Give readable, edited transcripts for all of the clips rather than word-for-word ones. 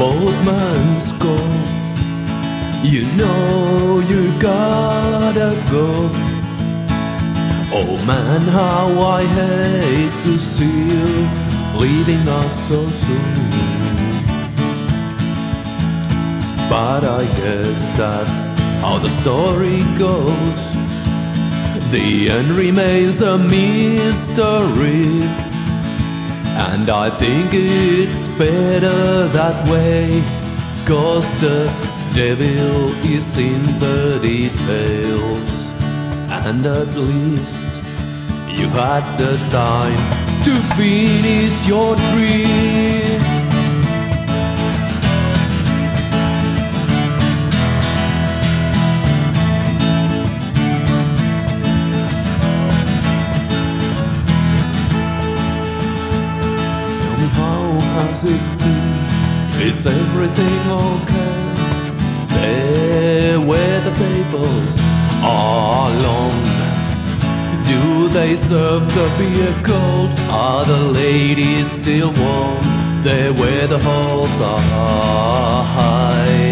boatman's call. You know you gotta go. Oh man, how I hate to see you leaving us so soon. But I guess that's how the story goes. The end remains a mystery, and I think it's better that way, 'cause the devil is in the details. And at least you had the time to finish your dream. How has it been? Is everything okay? There where the tables are long. Do they serve the beer cold? Are the ladies still warm? There where the halls are high.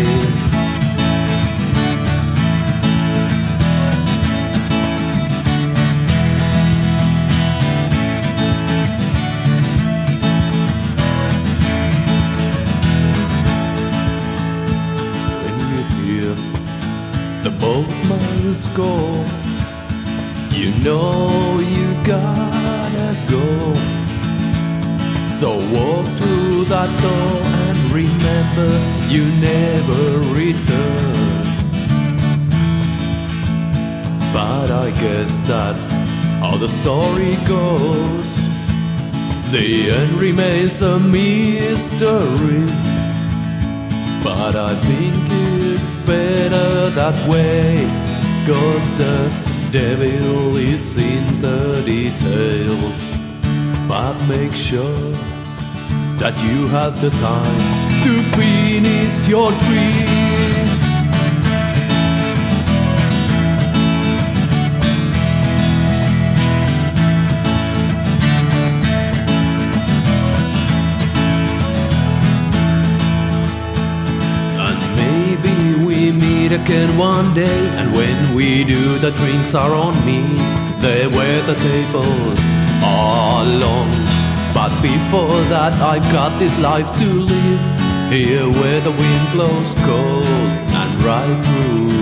The boatman's call. You know you gotta go. So walk through that door and remember you never return. But I guess that's how the story goes. The end remains a mystery, but I think it's better that way, 'cause the devil is in the details. But make sure that you have the time to finish your dream. Meet again one day, and when we do, the drinks are on me. There where the tables are long. But before that, I've got this life to live, here where the wind blows cold and right through